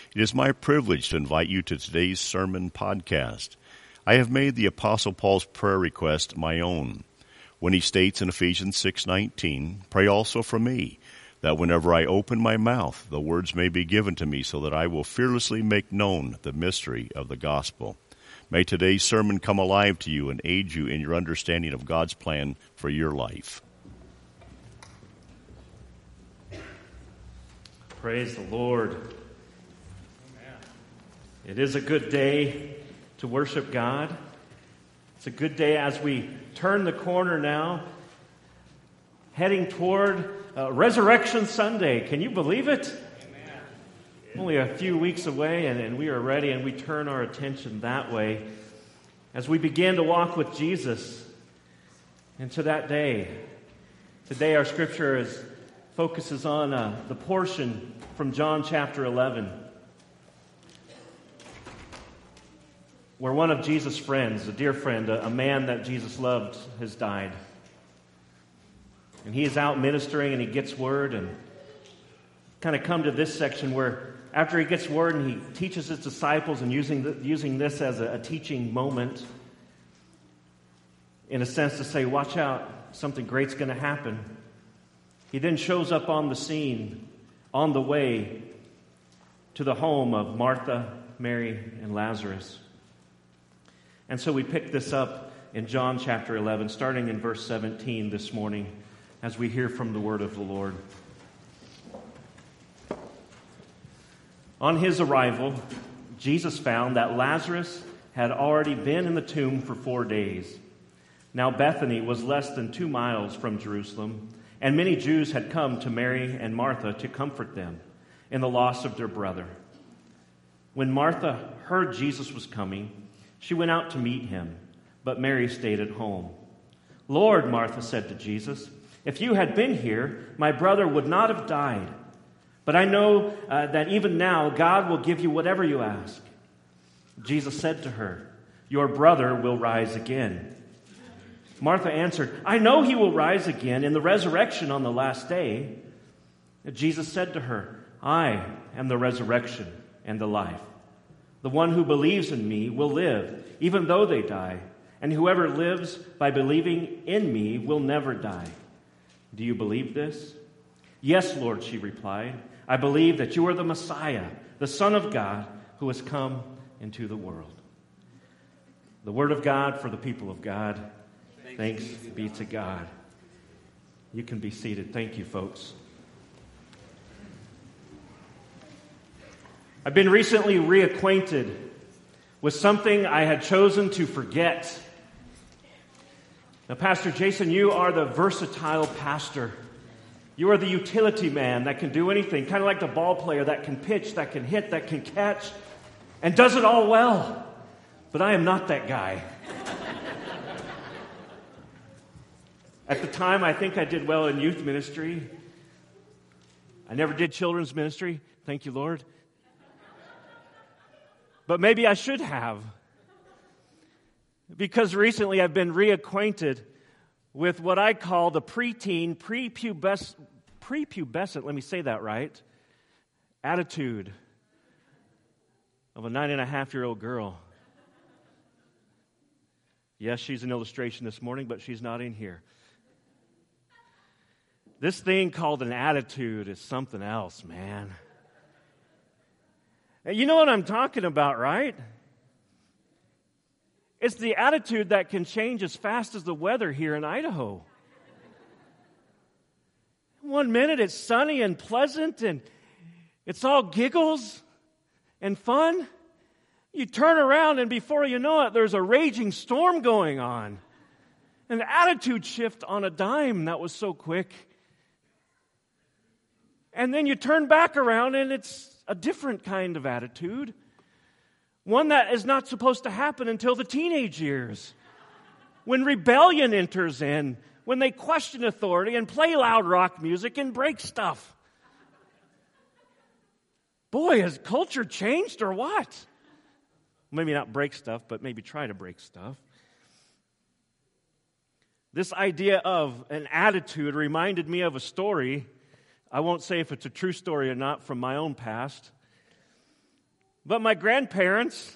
It is my privilege to invite you to today's sermon podcast. I have made the Apostle Paul's prayer request my own when he states in Ephesians 6:19, "Pray also for me, that whenever I open my mouth, the words may be given to me, so that I will fearlessly make known the mystery of the gospel." May today's sermon come alive to you and aid you in your understanding of God's plan for your life. Praise the Lord. Amen. It is a good day to worship God. It's a good day as we turn the corner now, heading toward Resurrection Sunday. Can you believe it? Amen. Only a few weeks away, and we are ready, and we turn our attention that way as we begin to walk with Jesus into that day. Today our scripture focuses on the portion from John chapter 11, where one of Jesus' friends, a dear friend, a man that Jesus loved, has died. And he is out ministering, and he gets word, and kind of come to this section where after he gets word and he teaches his disciples, and using this as a teaching moment, in a sense to say, watch out, something great's going to happen. He then shows up on the scene, on the way to the home of Martha, Mary, and Lazarus. And so we pick this up in John chapter 11, starting in verse 17 this morning, as we hear from the word of the Lord. On his arrival, Jesus found that Lazarus had already been in the tomb for 4 days. Now Bethany was less than 2 miles from Jerusalem, and many Jews had come to Mary and Martha to comfort them in the loss of their brother. When Martha heard Jesus was coming, she went out to meet him, but Mary stayed at home. "Lord," Martha said to Jesus, "if you had been here, my brother would not have died. But I know that even now God will give you whatever you ask." Jesus said to her, "Your brother will rise again." Martha answered, "I know he will rise again in the resurrection on the last day." Jesus said to her, "I am the resurrection and the life. The one who believes in me will live, even though they die. And whoever lives by believing in me will never die. Do you believe this?" "Yes, Lord," she replied. "I believe that you are the Messiah, the Son of God, who has come into the world." The word of God for the people of God. Thanks be to God. You can be seated. Thank you, folks. I've been recently reacquainted with something I had chosen to forget. Now, Pastor Jason, you are the versatile pastor. You are the utility man that can do anything, kind of like the ball player that can pitch, that can hit, that can catch, and does it all well. But I am not that guy. At the time, I think I did well in youth ministry. I never did children's ministry. Thank you, Lord. But maybe I should have. Because recently I've been reacquainted with what I call the preteen, prepubescent, let me say that right, attitude of a 9.5-year-old girl. Yes, she's an illustration this morning, but she's not in here. This thing called an attitude is something else, man. You know what I'm talking about, right? It's the attitude that can change as fast as the weather here in Idaho. 1 minute it's sunny and pleasant and it's all giggles and fun. You turn around and before you know it, there's a raging storm going on. An attitude shift on a dime that was so quick. And then you turn back around and it's a different kind of attitude. One that is not supposed to happen until the teenage years. When rebellion enters in, when they question authority and play loud rock music and break stuff. Boy, has culture changed or what? Maybe not break stuff, but maybe try to break stuff. This idea of an attitude reminded me of a story. I won't say if it's a true story or not from my own past. But my parents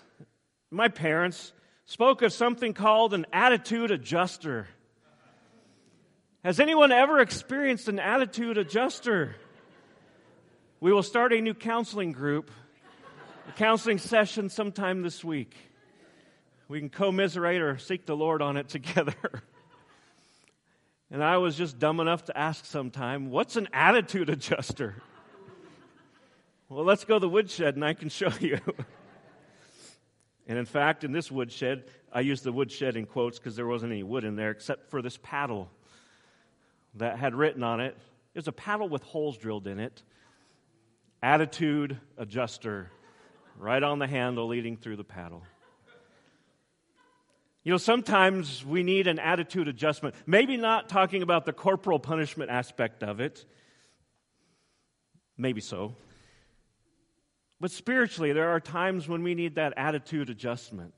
spoke of something called an attitude adjuster. Has anyone ever experienced an attitude adjuster? We will start a new counseling group, a counseling session sometime this week. We can commiserate or seek the Lord on it together. And I was just dumb enough to ask sometime, what's an attitude adjuster? Well, let's go to the woodshed and I can show you. And in fact, in this woodshed, I used the woodshed in quotes because there wasn't any wood in there except for this paddle that had written on it. It was a paddle with holes drilled in it. Attitude adjuster, right on the handle leading through the paddle. You know, sometimes we need an attitude adjustment. Maybe not talking about the corporal punishment aspect of it. Maybe so. But spiritually, there are times when we need that attitude adjustment.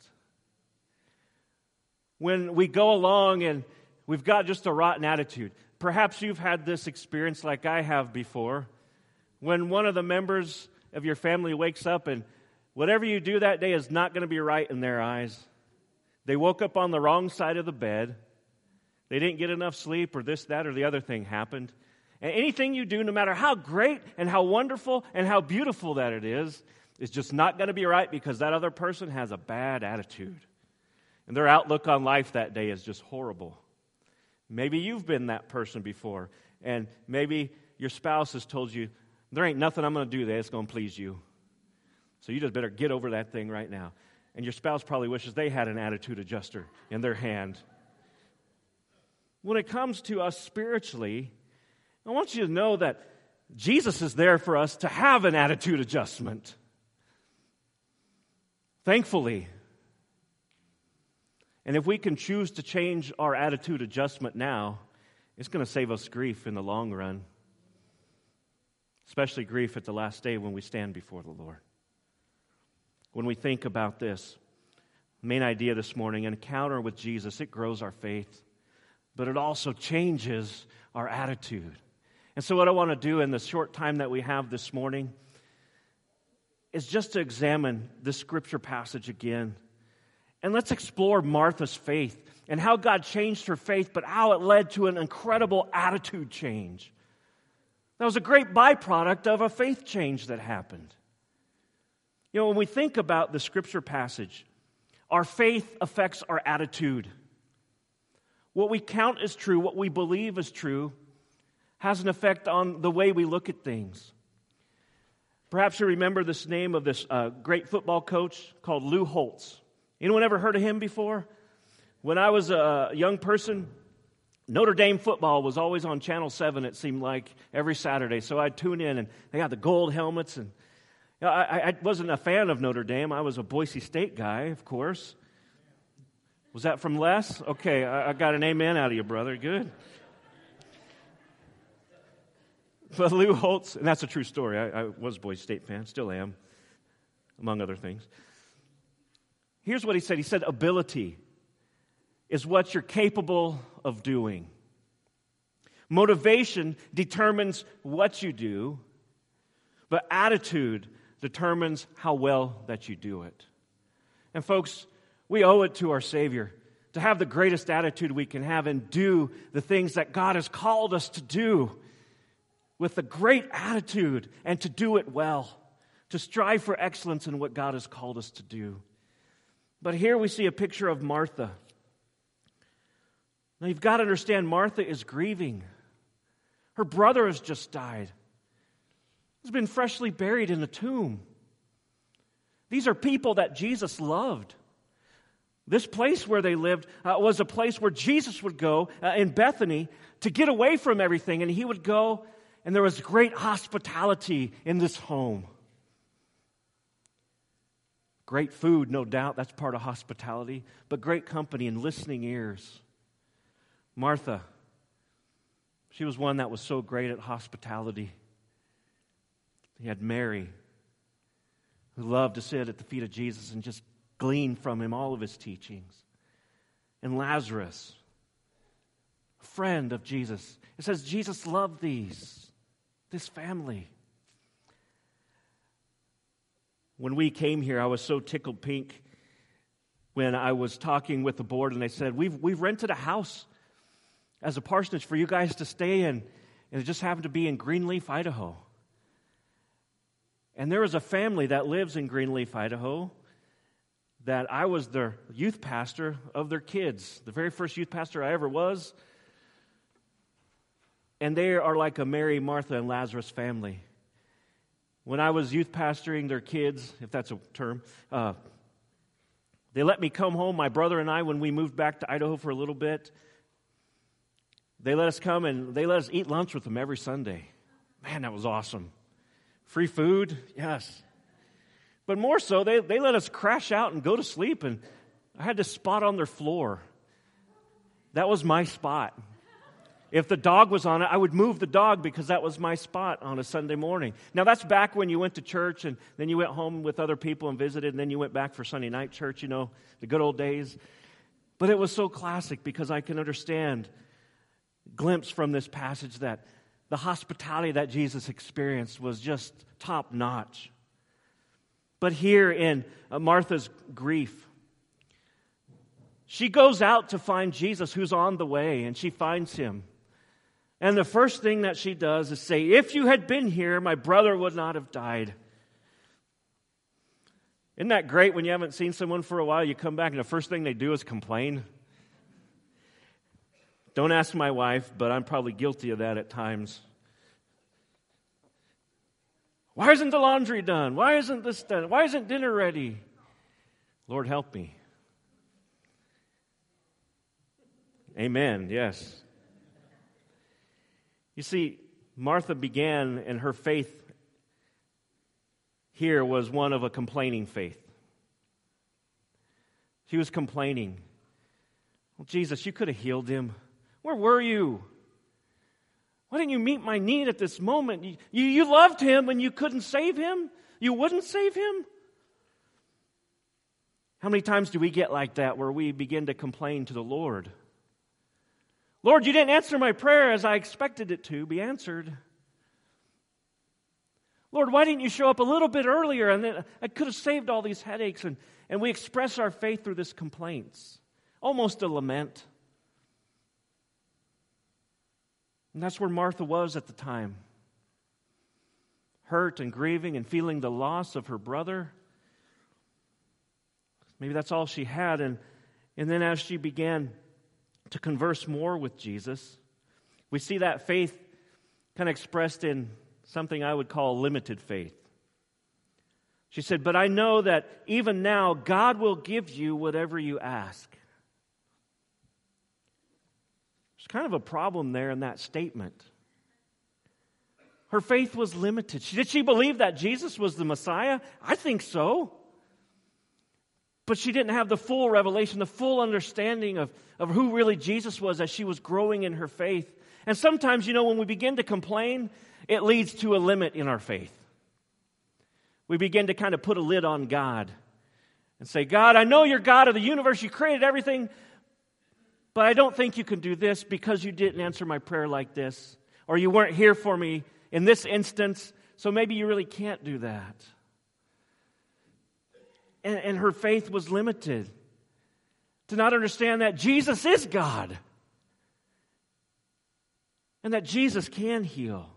When we go along and we've got just a rotten attitude. Perhaps you've had this experience like I have before. When one of the members of your family wakes up and whatever you do that day is not going to be right in their eyes. They woke up on the wrong side of the bed. They didn't get enough sleep or this, that, or the other thing happened. And anything you do, no matter how great and how wonderful and how beautiful that it is just not going to be right because that other person has a bad attitude. And their outlook on life that day is just horrible. Maybe you've been that person before. And maybe your spouse has told you, there ain't nothing I'm going to do that's going to please you. So you just better get over that thing right now. And your spouse probably wishes they had an attitude adjuster in their hand. When it comes to us spiritually, I want you to know that Jesus is there for us to have an attitude adjustment. Thankfully. And if we can choose to change our attitude adjustment now, it's going to save us grief in the long run. Especially grief at the last day when we stand before the Lord. When we think about this, main idea this morning, an encounter with Jesus, it grows our faith, but it also changes our attitude. And so what I want to do in the short time that we have this morning is just to examine this scripture passage again. And let's explore Martha's faith and how God changed her faith, but how it led to an incredible attitude change. That was a great byproduct of a faith change that happened. You know, when we think about the scripture passage, our faith affects our attitude. What we count as true, what we believe is true, has an effect on the way we look at things. Perhaps you remember this name of this great football coach called Lou Holtz. Anyone ever heard of him before? When I was a young person, Notre Dame football was always on Channel 7, it seemed like, every Saturday. So I'd tune in, and they had the gold helmets. And you know, I wasn't a fan of Notre Dame. I was a Boise State guy, of course. Was that from Les? Okay, I got an amen out of you, brother. Good. But Lou Holtz, and that's a true story. I was a Boise State fan, still am, among other things. Here's what he said. He said, ability is what you're capable of doing. Motivation determines what you do, but attitude determines how well that you do it. And folks, we owe it to our Savior to have the greatest attitude we can have and do the things that God has called us to do with a great attitude and to do it well, to strive for excellence in what God has called us to do. But here we see a picture of Martha. Now you've got to understand, Martha is grieving. Her brother has just died. He's been freshly buried in a tomb. These are people that Jesus loved. This place where they lived was a place where Jesus would go in Bethany to get away from everything. And he would go, and there was great hospitality in this home. Great food, no doubt, that's part of hospitality. But great company and listening ears. Martha, she was one that was so great at hospitality. He had Mary, who loved to sit at the feet of Jesus and just glean from him all of his teachings. And Lazarus, a friend of Jesus. It says Jesus loved this family. When we came here, I was so tickled pink when I was talking with the board, and they said, we've rented a house as a parsonage for you guys to stay in, and it just happened to be in Greenleaf, Idaho. And there is a family that lives in Greenleaf, Idaho, that I was their youth pastor of their kids, the very first youth pastor I ever was. And they are like a Mary, Martha, and Lazarus family. When I was youth pastoring their kids, if that's a term, they let me come home, my brother and I, when we moved back to Idaho for a little bit. They let us come and they let us eat lunch with them every Sunday. Man, that was awesome. Free food, yes. But more so, they let us crash out and go to sleep, and I had this spot on their floor. That was my spot. If the dog was on it, I would move the dog because that was my spot on a Sunday morning. Now, that's back when you went to church and then you went home with other people and visited, and then you went back for Sunday night church, you know, the good old days. But it was so classic because I can understand, glimpse from this passage, that the hospitality that Jesus experienced was just top notch. But here in Martha's grief, she goes out to find Jesus who's on the way, and she finds him. And the first thing that she does is say, if you had been here, my brother would not have died. Isn't that great when you haven't seen someone for a while, you come back and the first thing they do is complain? Don't ask my wife, but I'm probably guilty of that at times. Why isn't the laundry done? Why isn't this done? Why isn't dinner ready? Lord, help me. Amen, yes. You see, Martha began, and her faith here was one of a complaining faith. She was complaining. Well, Jesus, you could have healed him. Where were you? Why didn't you meet my need at this moment? You loved him and you couldn't save him? You wouldn't save him? How many times do we get like that where we begin to complain to the Lord? Lord, you didn't answer my prayer as I expected it to be answered. Lord, why didn't you show up a little bit earlier, and then I could have saved all these headaches? And we express our faith through this complaints, almost a lament. And that's where Martha was at the time. Hurt and grieving and feeling the loss of her brother. Maybe that's all she had. And then as she began to converse more with Jesus, we see that faith kind of expressed in something I would call limited faith. She said, but I know that even now God will give you whatever you ask. There's kind of a problem there in that statement. Her faith was limited. Did she believe that Jesus was the Messiah? I think so. But she didn't have the full revelation, the full understanding of who really Jesus was as she was growing in her faith. And sometimes, when we begin to complain, it leads to a limit in our faith. We begin to kind of put a lid on God and say, God, I know you're God of the universe. You created everything, but I don't think you can do this because you didn't answer my prayer like this, or you weren't here for me in this instance, so maybe you really can't do that. And her faith was limited to not understand that Jesus is God and that Jesus can heal.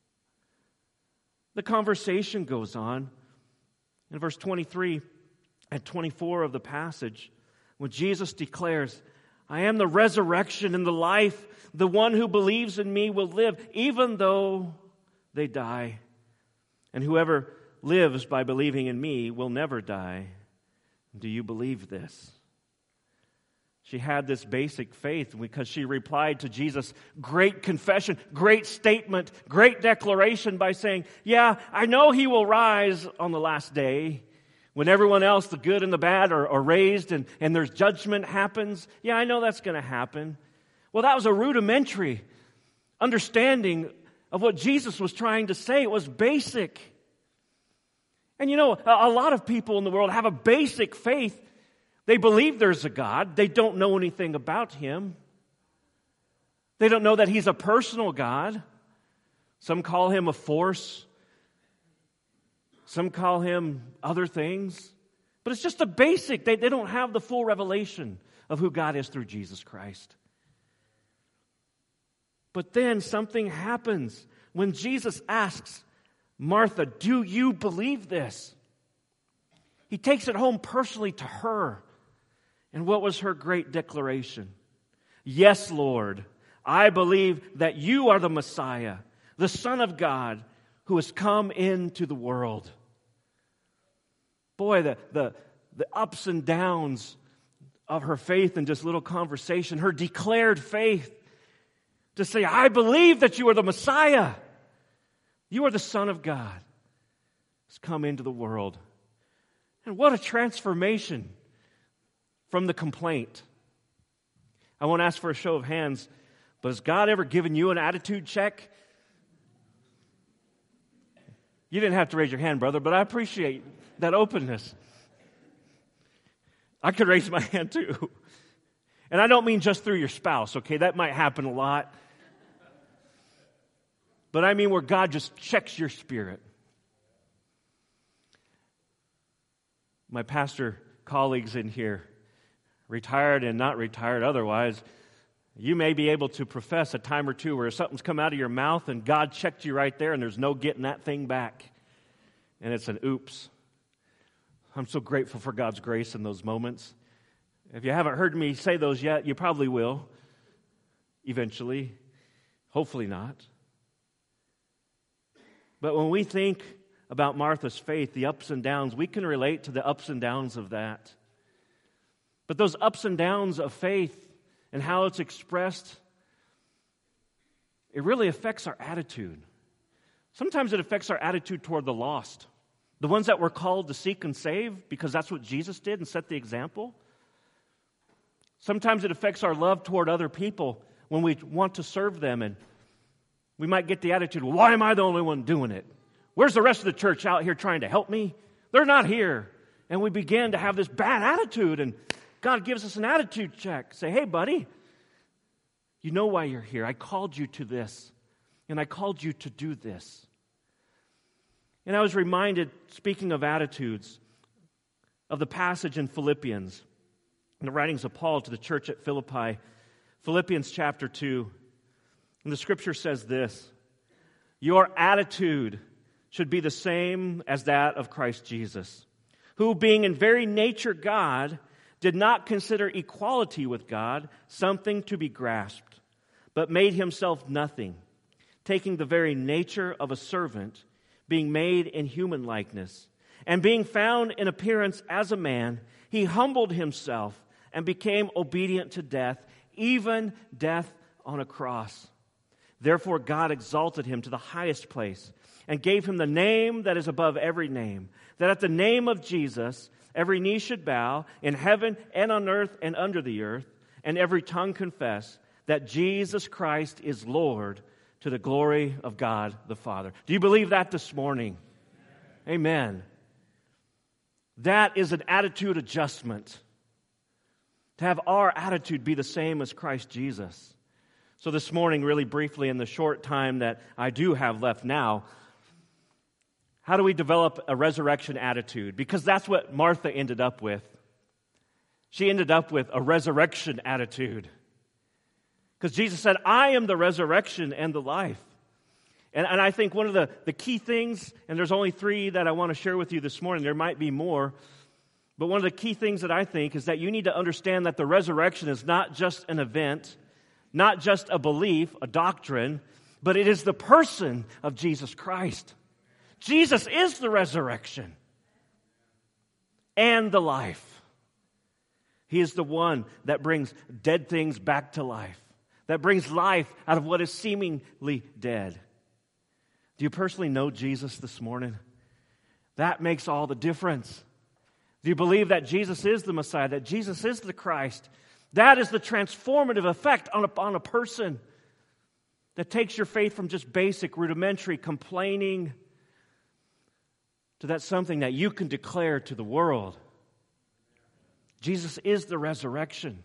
The conversation goes on. In verse 23 and 24 of the passage, when Jesus declares, I am the resurrection and the life. The one who believes in me will live, even though they die. And whoever lives by believing in me will never die. Do you believe this? She had this basic faith because she replied to Jesus' great confession, great statement, great declaration by saying, yeah, I know he will rise on the last day when everyone else, the good and the bad, are raised and there's judgment happens. Yeah, I know that's going to happen. Well, that was a rudimentary understanding of what Jesus was trying to say. It was basic. And a lot of people in the world have a basic faith. They believe there's a God. They don't know anything about him. They don't know that he's a personal God. Some call him a force. Some call him other things. But it's just a basic. They don't have the full revelation of who God is through Jesus Christ. But then something happens when Jesus asks Martha, do you believe this? He takes it home personally to her. And what was her great declaration? Yes, Lord, I believe that you are the Messiah, the Son of God, who has come into the world. Boy, the ups and downs of her faith in just little conversation, her declared faith to say, I believe that you are the Messiah. You are the Son of God. Has come into the world. And what a transformation from the complaint. I won't ask for a show of hands, but has God ever given you an attitude check? You didn't have to raise your hand, brother, but I appreciate that openness. I could raise my hand too. And I don't mean just through your spouse, okay? That might happen a lot. But I mean where God just checks your spirit. My pastor colleagues in here, retired and not retired otherwise, you may be able to profess a time or two where something's come out of your mouth and God checked you right there and there's no getting that thing back. And it's an oops. I'm so grateful for God's grace in those moments. If you haven't heard me say those yet, you probably will. Eventually. Hopefully not. But when we think about Martha's faith, the ups and downs, we can relate to the ups and downs of that. But those ups and downs of faith and how it's expressed, it really affects our attitude. Sometimes it affects our attitude toward the lost. The ones that we're called to seek and save, because that's what Jesus did and set the example. Sometimes it affects our love toward other people when we want to serve them, and we might get the attitude, well, why am I the only one doing it? Where's the rest of the church out here trying to help me? They're not here. And we begin to have this bad attitude, and God gives us an attitude check. Say, hey, buddy, you know why you're here. I called you to this, and I called you to do this. And I was reminded, speaking of attitudes, of the passage in Philippians, in the writings of Paul to the church at Philippi, Philippians chapter 2. And the scripture says this, your attitude should be the same as that of Christ Jesus, who being in very nature God, did not consider equality with God something to be grasped, but made himself nothing, taking the very nature of a servant, being made in human likeness, and being found in appearance as a man, he humbled himself and became obedient to death, even death on a cross. Therefore God exalted him to the highest place and gave him the name that is above every name, that at the name of Jesus every knee should bow in heaven and on earth and under the earth, and every tongue confess that Jesus Christ is Lord, to the glory of God the Father. Do you believe that this morning? Amen. That is an attitude adjustment. To have our attitude be the same as Christ Jesus. So this morning, really briefly, in the short time that I do have left now, how do we develop a resurrection attitude? Because that's what Martha ended up with. She ended up with a resurrection attitude. Because Jesus said, I am the resurrection and the life. And I think one of the key things, and there's only 3 that I want to share with you this morning, there might be more, but one of the key things that I think is that you need to understand that the resurrection is not just an event, not just a belief, a doctrine, but it is the person of Jesus Christ. Jesus is the resurrection and the life. He is the one that brings dead things back to life, that brings life out of what is seemingly dead. Do you personally know Jesus this morning? That makes all the difference. Do you believe that Jesus is the Messiah, that Jesus is the Christ? That is the transformative effect on a person that takes your faith from just basic, rudimentary, complaining to that something that you can declare to the world. Jesus is the resurrection.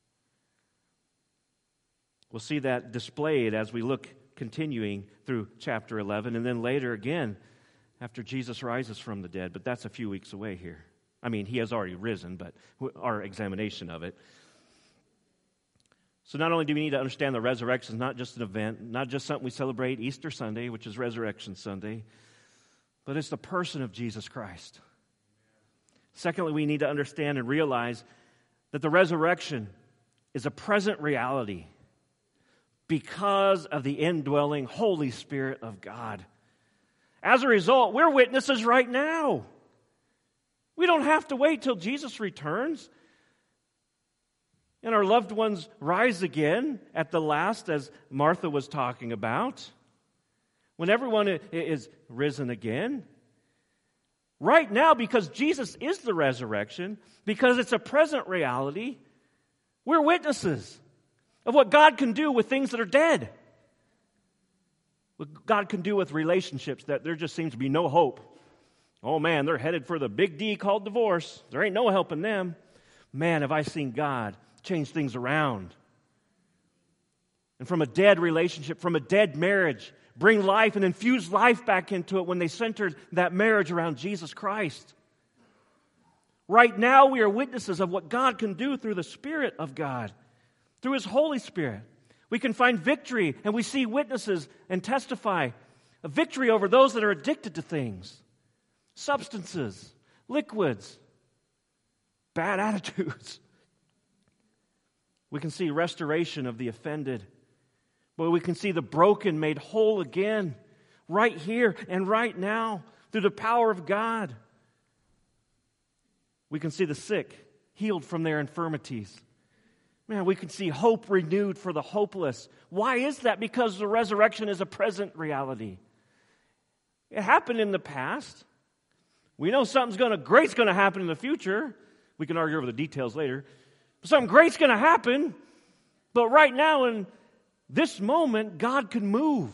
We'll see that displayed as we look continuing through chapter 11, and then later again, after Jesus rises from the dead, but that's a few weeks away here. I mean, he has already risen, but our examination of it. So not only do we need to understand the resurrection is not just an event, not just something we celebrate Easter Sunday, which is Resurrection Sunday, but it's the person of Jesus Christ. Secondly, we need to understand and realize that the resurrection is a present reality because of the indwelling Holy Spirit of God. As a result, we're witnesses right now. We don't have to wait till Jesus returns and our loved ones rise again at the last, as Martha was talking about, when everyone is risen again. Right now, because Jesus is the resurrection, because it's a present reality, we're witnesses of what God can do with things that are dead. What God can do with relationships that there just seems to be no hope. Oh man, they're headed for the big D called divorce. There ain't no helping them. Man, have I seen God change things around. And from a dead relationship, from a dead marriage, bring life and infuse life back into it when they centered that marriage around Jesus Christ. Right now, we are witnesses of what God can do through the Spirit of God, through His Holy Spirit. We can find victory, and we see witnesses and testify a victory over those that are addicted to things, substances, liquids, bad attitudes. We can see restoration of the offended. But we can see the broken made whole again, right here and right now, through the power of God. We can see the sick healed from their infirmities. Man, we can see hope renewed for the hopeless. Why is that? Because the resurrection is a present reality. It happened in the past. We know something great's going to happen in the future. We can argue over the details later. But something great's going to happen. But right now, in this moment, God can move.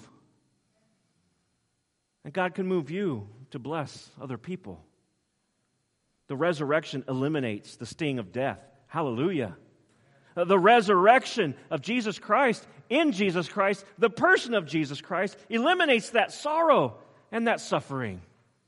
And God can move you to bless other people. The resurrection eliminates the sting of death. Hallelujah. The resurrection of Jesus Christ, in Jesus Christ, the person of Jesus Christ, eliminates that sorrow and that suffering.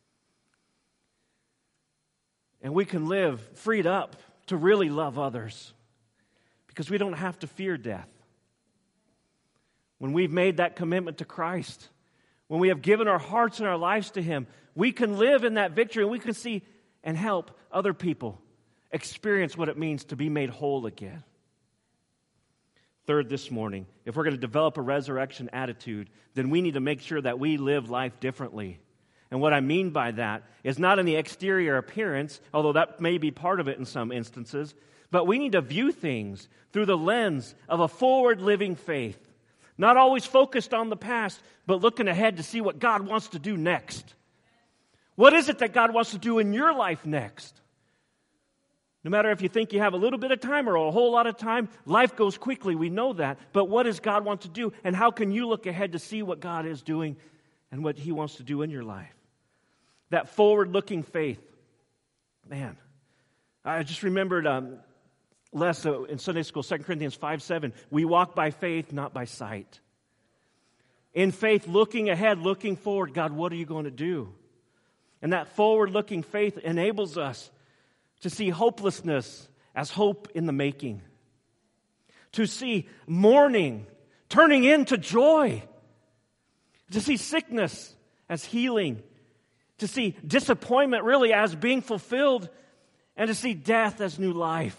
And we can live freed up to really love others because we don't have to fear death. When we've made that commitment to Christ, when we have given our hearts and our lives to Him, we can live in that victory and we can see and help other people experience what it means to be made whole again. Third, this morning, if we're going to develop a resurrection attitude, then we need to make sure that we live life differently. And what I mean by that is not in the exterior appearance, although that may be part of it in some instances, but we need to view things through the lens of a forward-living faith. Not always focused on the past, but looking ahead to see what God wants to do next. What is it that God wants to do in your life next? No matter if you think you have a little bit of time or a whole lot of time, life goes quickly, we know that. But what does God want to do? And how can you look ahead to see what God is doing and what He wants to do in your life? That forward-looking faith. Man, I just remembered less in Sunday school, 2 Corinthians 5:7. We walk by faith, not by sight. In faith, looking ahead, looking forward. God, what are you going to do? And that forward-looking faith enables us to see hopelessness as hope in the making. To see mourning turning into joy. To see sickness as healing. To see disappointment really as being fulfilled. And to see death as new life.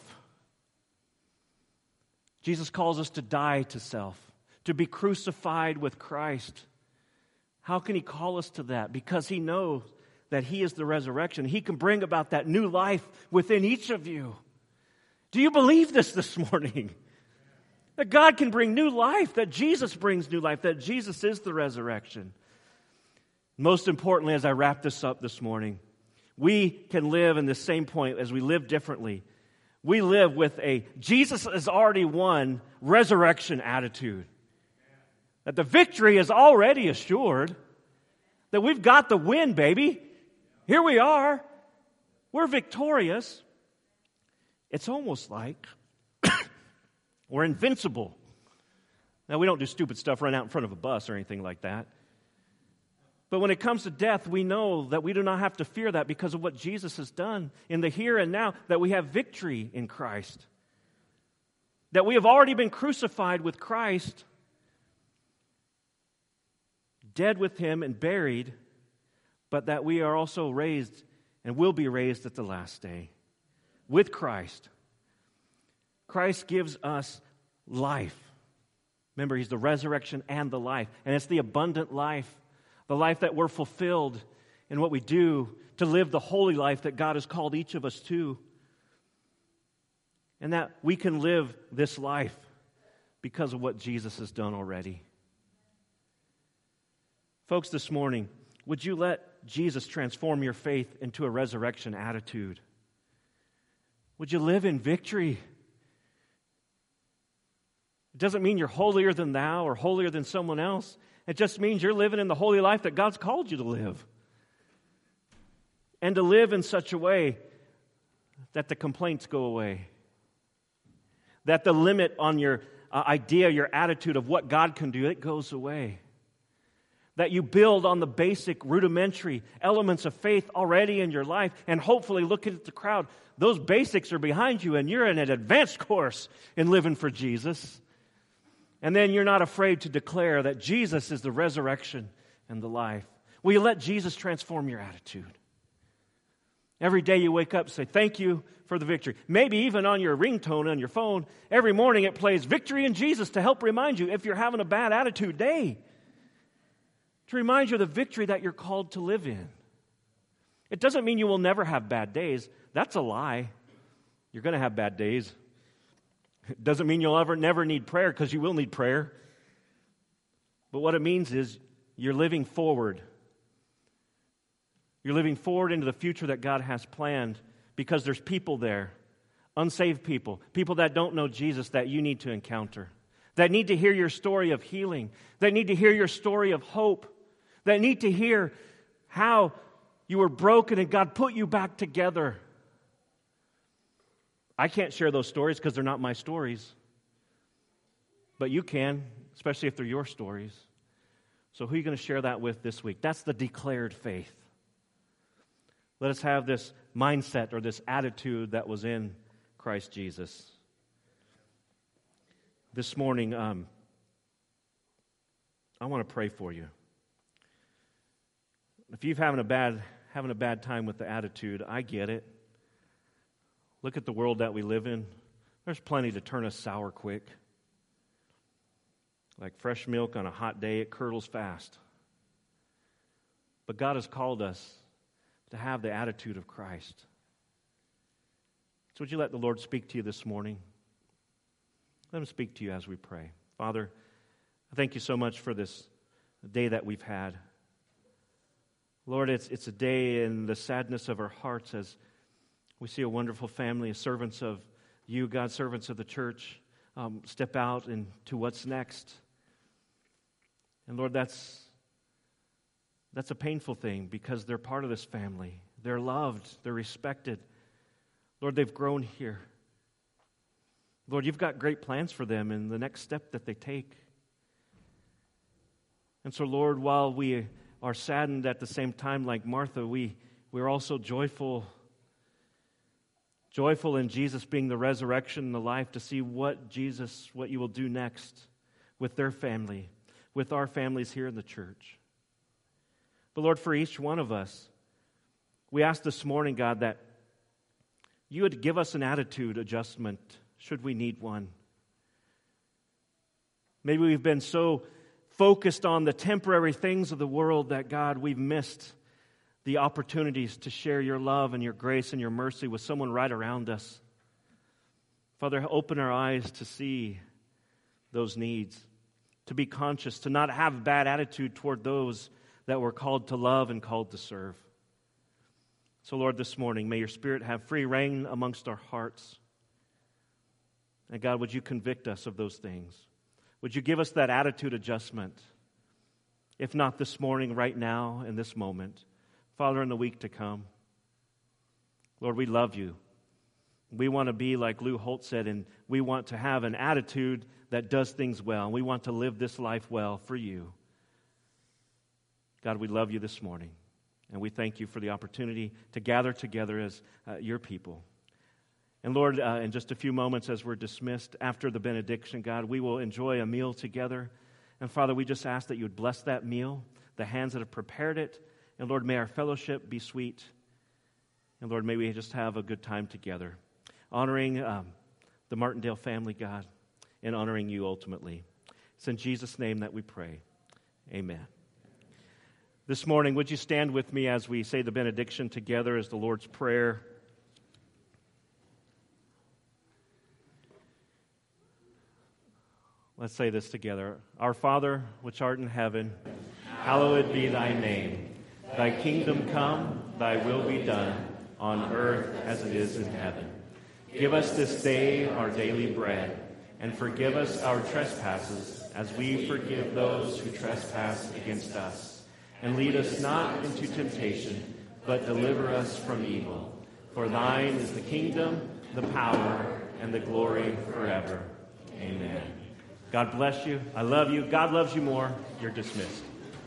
Jesus calls us to die to self. To be crucified with Christ. How can He call us to that? Because He knows that He is the resurrection. He can bring about that new life within each of you. Do you believe this morning? That God can bring new life, that Jesus brings new life, that Jesus is the resurrection. Most importantly, as I wrap this up this morning, we can live in the same point as we live differently. We live with a Jesus has already won resurrection attitude. That the victory is already assured. That we've got the win, baby. Here we are. We're victorious. It's almost like we're invincible. Now, we don't do stupid stuff, run out in front of a bus or anything like that. But when it comes to death, we know that we do not have to fear that because of what Jesus has done in the here and now, that we have victory in Christ. That we have already been crucified with Christ, dead with Him and buried, but that we are also raised and will be raised at the last day with Christ. Christ gives us life. Remember, He's the resurrection and the life. And it's the abundant life, the life that we're fulfilled in what we do to live the holy life that God has called each of us to. And that we can live this life because of what Jesus has done already. Folks, this morning, would you let Jesus transform your faith into a resurrection attitude? Would you live in victory? It doesn't mean you're holier than thou or holier than someone else. It just means you're living in the holy life that God's called you to live. And to live in such a way that the complaints go away. That the limit on your idea, your attitude of what God can do, it goes away. That you build on the basic, rudimentary elements of faith already in your life, and hopefully, looking at the crowd, those basics are behind you, and you're in an advanced course in living for Jesus. And then you're not afraid to declare that Jesus is the resurrection and the life. Will you let Jesus transform your attitude? Every day you wake up, say, thank you for the victory. Maybe even on your ringtone on your phone, every morning it plays victory in Jesus to help remind you if you're having a bad attitude day. To remind you of the victory that you're called to live in. It doesn't mean you will never have bad days. That's a lie. You're going to have bad days. It doesn't mean you'll never need prayer, because you will need prayer. But what it means is you're living forward. You're living forward into the future that God has planned, because there's people there, unsaved people, people that don't know Jesus that you need to encounter, that need to hear your story of healing, that need to hear your story of hope, that need to hear how you were broken and God put you back together. I can't share those stories because they're not my stories. But you can, especially if they're your stories. So who are you going to share that with this week? That's the declared faith. Let us have this mindset or this attitude that was in Christ Jesus. This morning, I want to pray for you. If you're having a bad time with the attitude, I get it. Look at the world that we live in. There's plenty to turn us sour quick. Like fresh milk on a hot day, it curdles fast. But God has called us to have the attitude of Christ. So would you let the Lord speak to you this morning? Let Him speak to you as we pray. Father, I thank you so much for this day that we've had. Lord, it's a day in the sadness of our hearts as we see a wonderful family of servants of you, God, servants of the church, step out into what's next. And Lord, that's a painful thing because they're part of this family. They're loved. They're respected. Lord, they've grown here. Lord, you've got great plans for them in the next step that they take. And so, Lord, while we are saddened at the same time like Martha, we're also joyful in Jesus being the resurrection and the life, to see what you will do next with their family, with our families here in the church. But Lord, for each one of us, we ask this morning, God, that you would give us an attitude adjustment should we need one. Maybe we've been so focused on the temporary things of the world that, God, we've missed the opportunities to share your love and your grace and your mercy with someone right around us. Father, open our eyes to see those needs, to be conscious, to not have a bad attitude toward those that we're called to love and called to serve. So, Lord, this morning, may your Spirit have free reign amongst our hearts. And God, would you convict us of those things? Would you give us that attitude adjustment? If not this morning, right now, in this moment. Father, in the week to come. Lord, we love you. We want to be like Lou Holt said, and we want to have an attitude that does things well. And we want to live this life well for you. God, we love you this morning, and we thank you for the opportunity to gather together as your people. And Lord, in just a few moments as we're dismissed after the benediction, God, we will enjoy a meal together. And Father, we just ask that you would bless that meal, the hands that have prepared it. And Lord, may our fellowship be sweet. And Lord, may we just have a good time together, honoring the Martindale family, God, and honoring you ultimately. It's in Jesus' name that we pray. Amen. This morning, would you stand with me as we say the benediction together as the Lord's Prayer? Let's say this together. Our Father, which art in heaven, hallowed be thy name. Thy kingdom come, thy will be done, on earth as it is in heaven. Give us this day our daily bread, and forgive us our trespasses, as we forgive those who trespass against us. And lead us not into temptation, but deliver us from evil. For thine is the kingdom, the power, and the glory forever. Amen. God bless you. I love you. God loves you more. You're dismissed.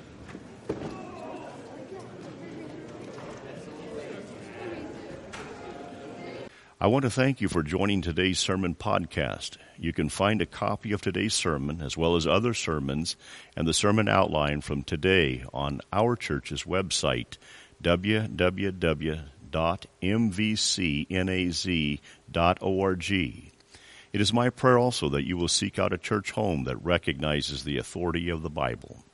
I want to thank you for joining today's sermon podcast. You can find a copy of today's sermon, as well as other sermons, and the sermon outline from today on our church's website, www.mvcnaz.org. It is my prayer also that you will seek out a church home that recognizes the authority of the Bible.